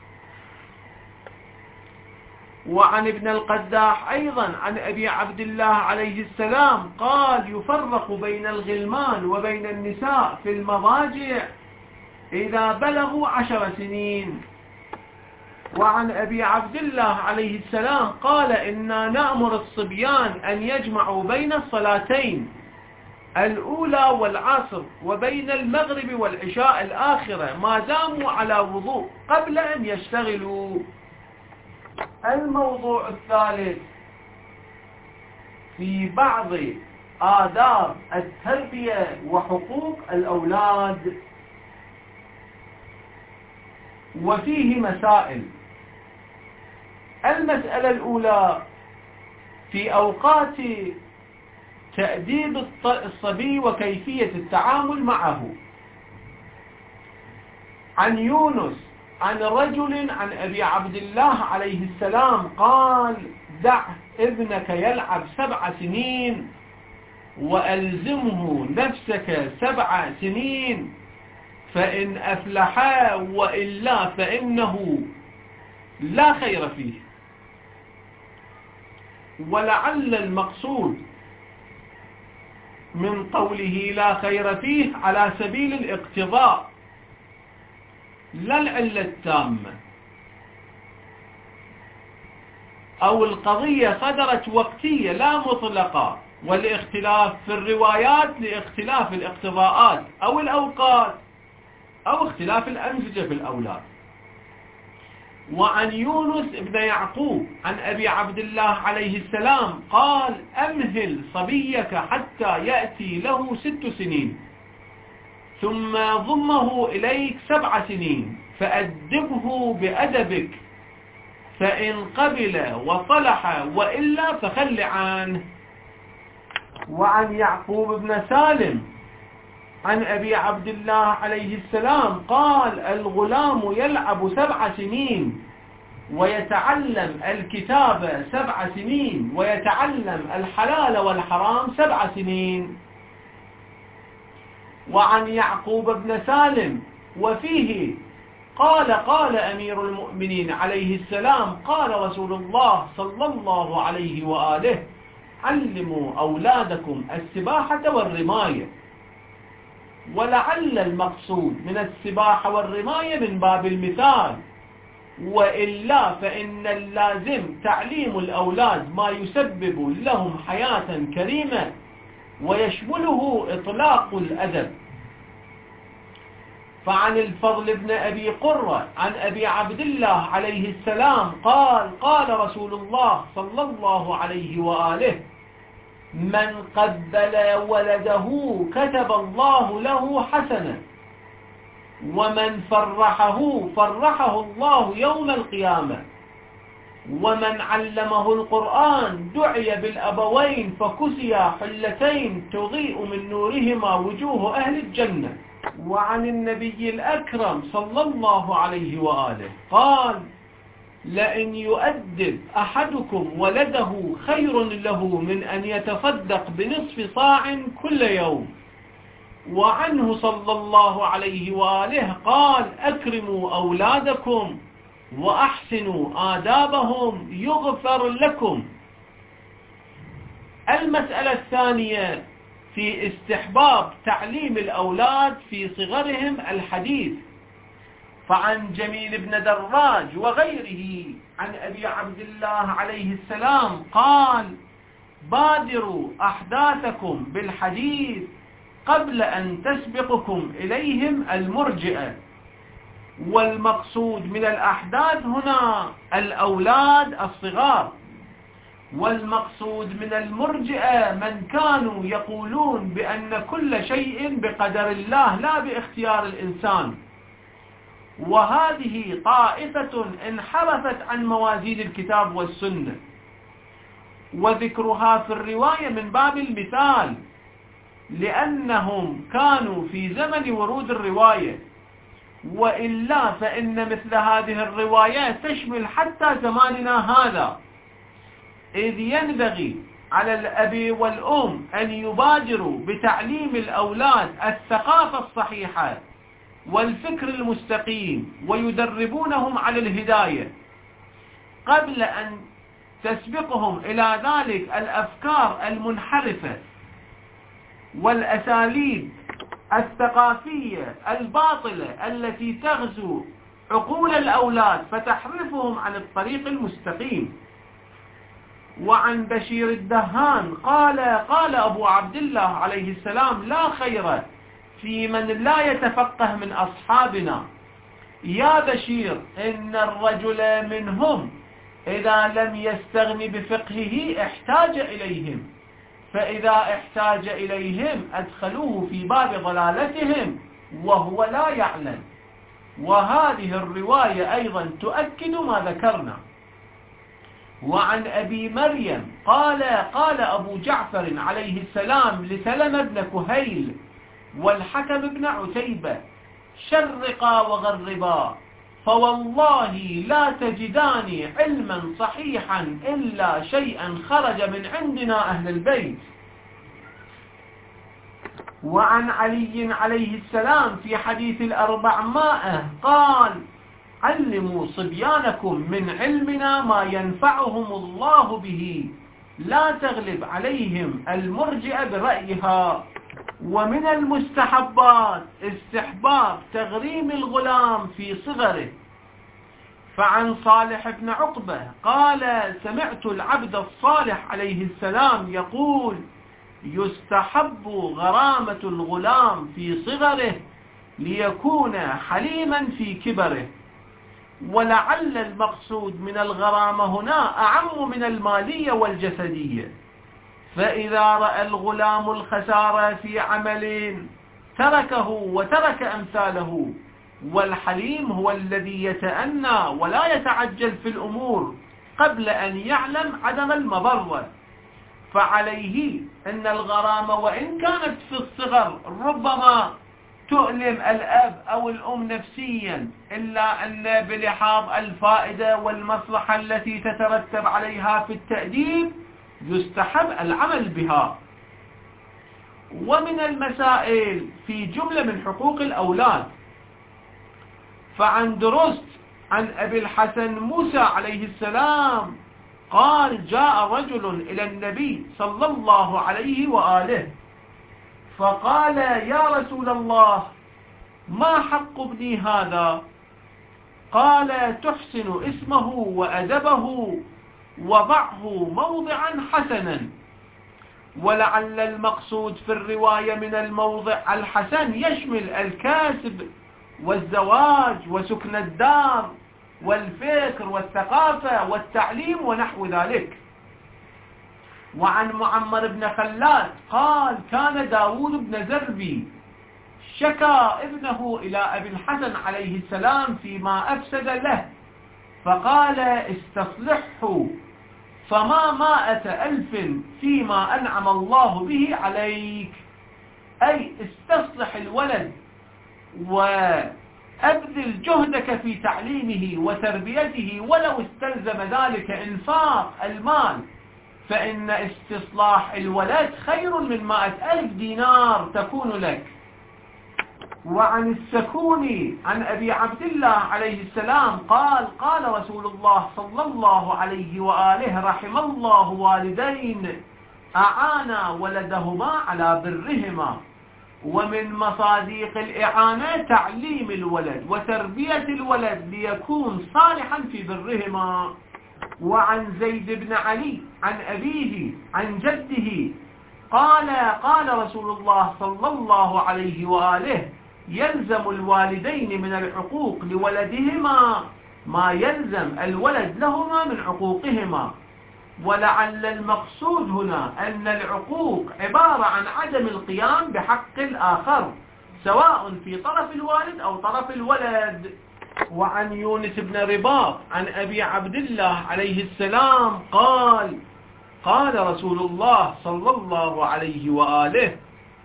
وعن ابن القداح أيضا عن أبي عبد الله عليه السلام قال يفرق بين الغلمان وبين النساء في المضاجع إذا بلغوا 10 سنين. وعن أبي عبد الله عليه السلام قال إنا نأمر الصبيان أن يجمعوا بين الصلاتين الأولى والعصر وبين المغرب والعشاء الآخرة ما داموا على وضوء قبل أن يشتغلوا. الموضوع الثالث في بعض آداب التربية وحقوق الأولاد، وفيه مسائل. المسألة الأولى في أوقات تأديب الصبي وكيفية التعامل معه. عن يونس عن رجل عن أبي عبد الله عليه السلام قال دع ابنك يلعب 7 سنين وألزمه نفسك 7 سنين، فإن أفلحا وإلا فإنه لا خير فيه. ولعل المقصود من قوله لا خير فيه على سبيل الاقتضاء لا العلة التامة، أو القضية صدرت وقتية لا مطلقة، والاختلاف في الروايات لاختلاف الاقتضاءات أو الأوقات أو اختلاف الأنسجة في الأولاد. وعن يونس بن يعقوب عن أبي عبد الله عليه السلام قال أمهل صبيك حتى يأتي له 6 سنين ثم ضمه إليك 7 سنين فأدبه بأدبك، فإن قبل وصلح وإلا فخل عنه. وعن يعقوب بن سالم عن أبي عبد الله عليه السلام قال الغلام يلعب 7 سنين ويتعلم الكتاب 7 سنين ويتعلم الحلال والحرام 7 سنين. وعن يعقوب بن سالم وفيه قال أمير المؤمنين عليه السلام قال رسول الله صلى الله عليه وآله علموا أولادكم السباحة والرماية. ولعل المقصود من السباحة والرماية من باب المثال، وإلا فإن اللازم تعليم الأولاد ما يسبب لهم حياة كريمة ويشمله إطلاق الأدب. فعن الفضل بن أبي قرة عن أبي عبد الله عليه السلام قال رسول الله صلى الله عليه وآله من قبل ولده كتب الله له حسنة، ومن فرحه الله يوم القيامة، ومن علمه القرآن دعي بالأبوين فكسيا حلتين تضيء من نورهما وجوه أهل الجنة. وعن النبي الأكرم صلى الله عليه وآله قال لئن يؤدب أحدكم ولده خير له من أن يتصدق بنصف صاع كل يوم. وعنه صلى الله عليه وآله قال أكرموا أولادكم وأحسنوا آدابهم يغفر لكم. المسألة الثانية في استحباب تعليم الأولاد في صغرهم الحديث. فعن جميل بن دراج وغيره عن أبي عبد الله عليه السلام قال: بادروا أحداثكم بالحديث قبل أن تسبقكم إليهم المرجئة. والمقصود من الأحداث هنا الأولاد الصغار، والمقصود من المرجئة من كانوا يقولون بأن كل شيء بقدر الله لا باختيار الإنسان، وهذه طائفة انحرفت عن موازين الكتاب والسنة، وذكرها في الرواية من باب المثال، لأنهم كانوا في زمن ورود الرواية، وإلا فإن مثل هذه الروايات تشمل حتى زماننا هذا، إذ ينبغي على الأب والأم أن يبادروا بتعليم الأولاد الثقافة الصحيحة والفكر المستقيم، ويدربونهم على الهداية قبل أن تسبقهم إلى ذلك الأفكار المنحرفة والأساليب الثقافية الباطلة التي تغزو عقول الأولاد فتحرفهم عن الطريق المستقيم. وعن بشير الدهان قال أبو عبد الله عليه السلام: لا خير في من لا يتفقه من أصحابنا. يا بشير، إن الرجل منهم إذا لم يستغن بفقهه احتاج إليهم، فإذا احتاج إليهم أدخلوه في باب ضلالتهم وهو لا يعلم. وهذه الرواية أيضا تؤكد ما ذكرنا. وعن أبي مريم قال أبو جعفر عليه السلام لسلمة بن كهيل والحكم بن عتيبة: شرقا وغربا، فوالله لا تجدان علما صحيحا إلا شيئا خرج من عندنا أهل البيت. وعن علي عليه السلام في حديث 400 قال: علموا صبيانكم من علمنا ما ينفعهم الله به، لا تغلب عليهم المرجئة برأيها. ومن المستحبات استحباب تغريم الغلام في صغره. فعن صالح بن عقبة قال: سمعت العبد الصالح عليه السلام يقول: يستحب غرامة الغلام في صغره ليكون حليما في كبره. ولعل المقصود من الغرامة هنا أعم من المالية والجسدية، فإذا رأى الغلام الخسارة في عمل تركه وترك أمثاله. والحليم هو الذي يتأنى ولا يتعجل في الأمور قبل أن يعلم عدم المضرة. فعليه أن الغرامة وإن كانت في الصغر ربما تؤلم الأب أو الأم نفسيا، إلا أن بلحاظ الفائدة والمصلحة التي تترتب عليها في التأديب يستحب العمل بها. ومن المسائل في جملة من حقوق الأولاد. فعن درست عن أبي الحسن موسى عليه السلام قال: جاء رجل إلى النبي صلى الله عليه وآله فقال: يا رسول الله، ما حق ابني هذا؟ قال: تحسن اسمه وأدبه وضعه موضعا حسنا. ولعل المقصود في الرواية من الموضع الحسن يشمل الكاسب والزواج وسكن الدار والفكر والثقافة والتعليم ونحو ذلك. وعن معمر بن خلاد قال: كان داود بن زربي شكى ابنه إلى أبي الحسن عليه السلام فيما أفسد له، فقال: استصلحه، فما 100,000 فيما أنعم الله به عليك. أي استصلح الولد وأبذل جهدك في تعليمه وتربيته، ولو استلزم ذلك إنفاق المال، فإن استصلاح الولد خير من 100,000 دينار تكون لك. وعن السكوني عن أبي عبد الله عليه السلام قال قال رسول الله صلى الله عليه وآله: رحم الله والدين أعانا ولدهما على برهما. ومن مصادق الإعانة تعليم الولد وتربية الولد ليكون صالحا في برهما. وعن زيد بن علي عن أبيه عن جده قال قال رسول الله صلى الله عليه وآله: يلزم الوالدين من العقوق لولدهما ما يلزم الولد لهما من عقوقهما. ولعل المقصود هنا أن العقوق عبارة عن عدم القيام بحق الآخر سواء في طرف الوالد أو طرف الولد. وعن يونس بن رباط عن أبي عبد الله عليه السلام قال قال رسول الله صلى الله عليه وآله: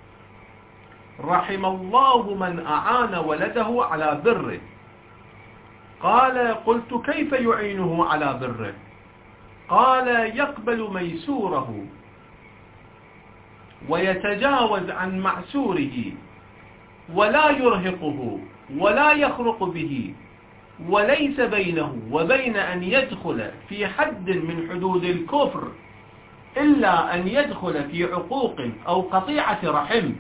رحم الله من أعان ولده على بره. قال قلت: كيف يعينه على بره؟ قال: يقبل ميسوره ويتجاوز عن معسوره ولا يرهقه ولا يخرق به، وليس بينه وبين أن يدخل في حد من حدود الكفر إلا أن يدخل في عقوق أو قطيعة رحم.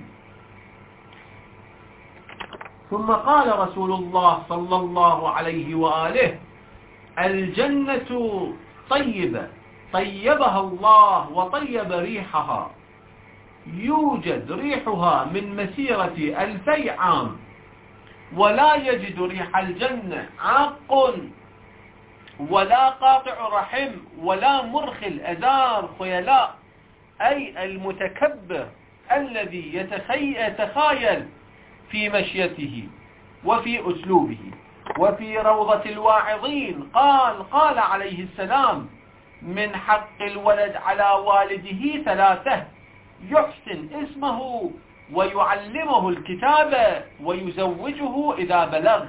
ثم قال رسول الله صلى الله عليه وآله: الجنة طيبة طيبها الله وطيب ريحها، يوجد ريحها من مسيرة 2000 عام، ولا يجد ريح الجنة عاق ولا قاطع رحم ولا مرخل أزار خيلاء، أي المتكبر الذي يتخايل في مشيته وفي أسلوبه. وفي روضة الواعظين قال عليه السلام: من حق الولد على والده 3: يحسن اسمه ويعلمه الكتاب ويزوجه إذا بلغ.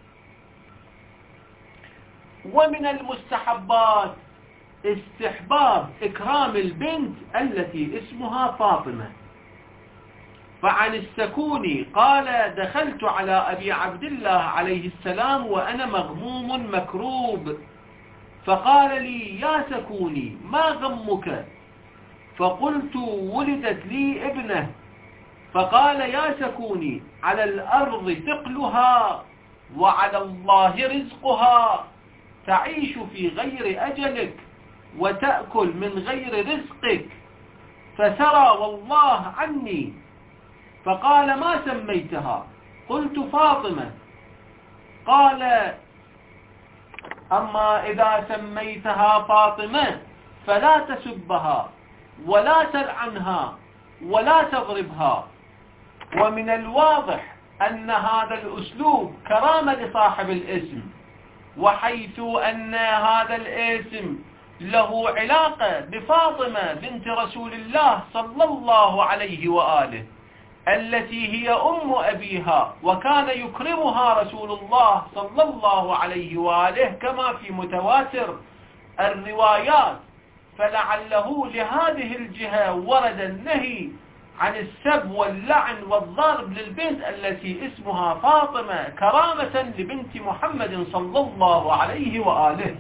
ومن المستحبات استحباب إكرام البنت التي اسمها فاطمة. فعن السكوني قال: دخلت على أبي عبد الله عليه السلام وأنا مغموم مكروب، فقال لي: يا سكوني ما غمك؟ فقلت: ولدت لي ابنة. فقال: يا سكوني على الأرض ثقلها وعلى الله رزقها، تعيش في غير أجلك وتأكل من غير رزقك، فسرى والله عني. فقال: ما سميتها؟ قلت: فاطمة. قال: أما إذا سميتها فاطمة فلا تسبها ولا تلعنها ولا تضربها. ومن الواضح أن هذا الأسلوب كرامة لصاحب الاسم، وحيث أن هذا الاسم له علاقة بفاطمة بنت رسول الله صلى الله عليه وآله التي هي أم أبيها، وكان يكرمها رسول الله صلى الله عليه وآله كما في متواتر الروايات، فلعله لهذه الجهة ورد النهي عن السب واللعن والضرب للبنت التي اسمها فاطمة كرامة لبنت محمد صلى الله عليه وآله،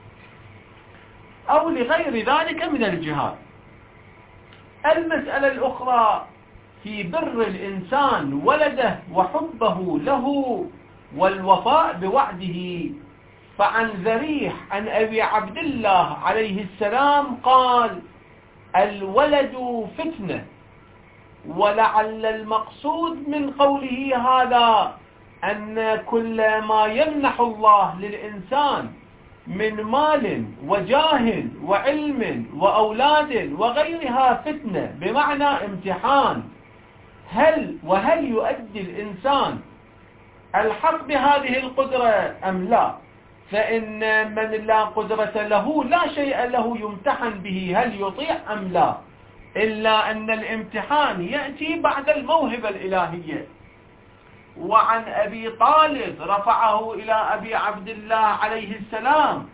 أو لغير ذلك من الجهات. المسألة الأخرى في بر الإنسان ولده وحبه له والوفاء بوعده. فعن ذريح عن أبي عبد الله عليه السلام قال: الولد فتنة. ولعل المقصود من قوله هذا أن كل ما يمنح الله للإنسان من مال وجاه وعلم وأولاد وغيرها فتنة، بمعنى امتحان. هل يؤدي الإنسان الحق بهذه القدرة أم لا؟ فإن من لا قدرة له لا شيء له يمتحن به هل يطيع أم لا، إلا أن الامتحان يأتي بعد الموهبة الإلهية. وعن أبي طالب رفعه إلى أبي عبد الله عليه السلام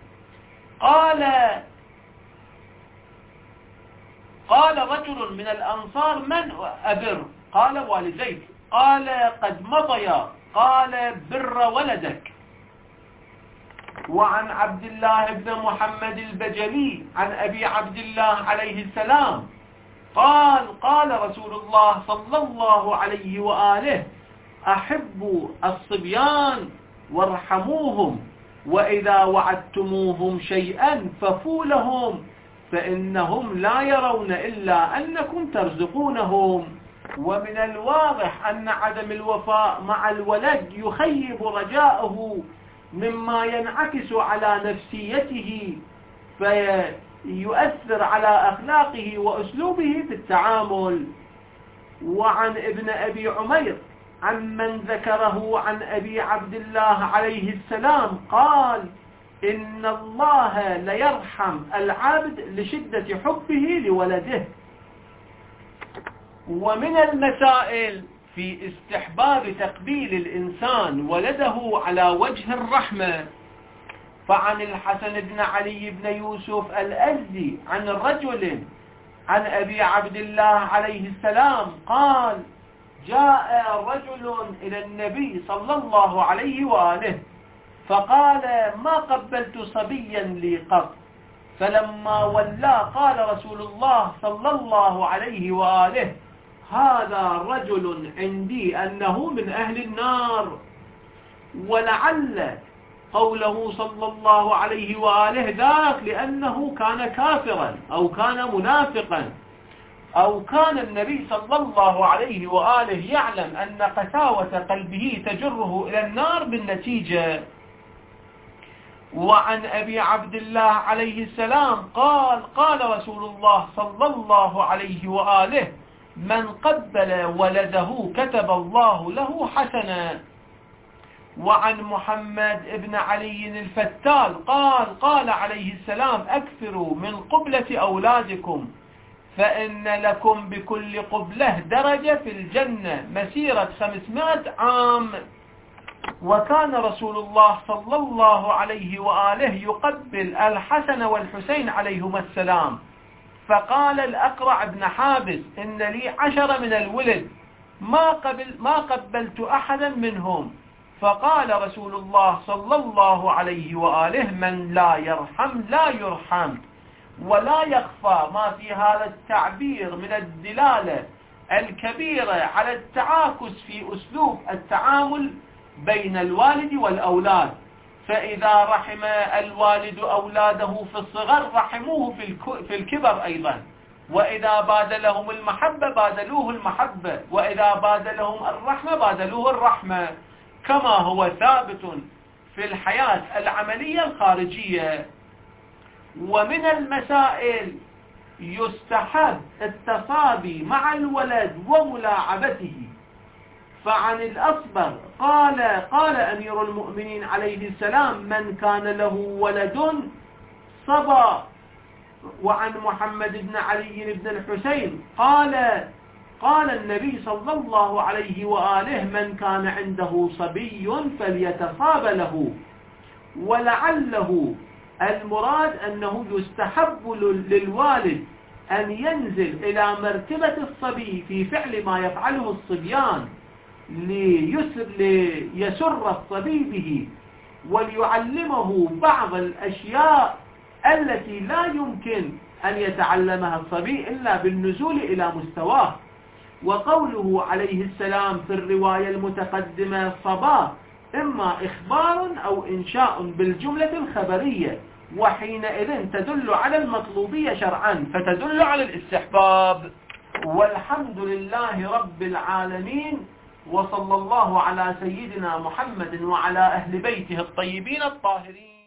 قال رجل من الأنصار: من أبر؟ قال: والديك. قال قد مضيا، قال بر ولدك. وعن عبد الله بن محمد البجلي عن أبي عبد الله عليه السلام قال قال رسول الله صلى الله عليه وآله: أحبوا الصبيان وارحموهم، وإذا وعدتموهم شيئا ففوا لهم، فإنهم لا يرون إلا أنكم ترزقونهم. ومن الواضح أن عدم الوفاء مع الولد يخيب رجاءه، مما ينعكس على نفسيته فيؤثر على أخلاقه وأسلوبه في التعامل. وعن ابن أبي عمير عمن ذكره عن أبي عبد الله عليه السلام قال: إن الله ليرحم العبد لشدة حبه لولده. ومن المسائل في استحباب تقبيل الإنسان ولده على وجه الرحمة، فعن الحسن بن علي بن يوسف الأزدي عن رجل عن أبي عبد الله عليه السلام قال: جاء رجل إلى النبي صلى الله عليه وآله فقال: ما قبلت صبيا لي قط. فلما ولى قال رسول الله صلى الله عليه وآله: هذا رجل عندي أنه من أهل النار. ولعل قوله صلى الله عليه وآله ذاك لأنه كان كافرا أو كان منافقا، أو كان النبي صلى الله عليه وآله يعلم أن قساوة قلبه تجره إلى النار بالنتيجة. وعن أبي عبد الله عليه السلام قال قال رسول الله صلى الله عليه وآله: من قبل ولده كتب الله له حسنا. وعن محمد بن علي الفتال قال قال عليه السلام: أكثروا من قبلة أولادكم، فإن لكم بكل قبلة درجة في الجنة مسيرة 500 عام. وكان رسول الله صلى الله عليه وآله يقبل الحسن والحسين عليهما السلام. فقال الأقرع بن حابس: إن لي 10 من الولد ما قبلت أحدا منهم. فقال رسول الله صلى الله عليه وآله: من لا يرحم لا يرحم. ولا يخفى ما في هذا التعبير من الدلالة الكبيرة على التعاكس في أسلوب التعامل بين الوالد والأولاد. فإذا رحم الوالد أولاده في الصغر رحموه في الكبر أيضا، وإذا بادلهم المحبة بادلوه المحبة، وإذا بادلهم الرحمة بادلوه الرحمة، كما هو ثابت في الحياة العملية الخارجية. ومن المسائل يستحب التصابي مع الولد وملاعبته. فعن الأصبر قال أمير المؤمنين عليه السلام: من كان له ولد صبا. وعن محمد بن علي بن الحسين قال النبي صلى الله عليه وآله: من كان عنده صبي فليتصاب له. ولعله المراد أنه يستحب للوالد أن ينزل إلى مرتبة الصبي في فعل ما يفعله الصبيان ليسر الصبي به، وليعلمه بعض الأشياء التي لا يمكن أن يتعلمها الصبي إلا بالنزول إلى مستواه. وقوله عليه السلام في الرواية المتقدمة: صبا، إما إخبار أو إنشاء بالجملة الخبرية، وحينئذ تدل على المطلوبية شرعا، فتدل على الاستحباب. والحمد لله رب العالمين، وصلى الله على سيدنا محمد وعلى أهل بيته الطيبين الطاهرين.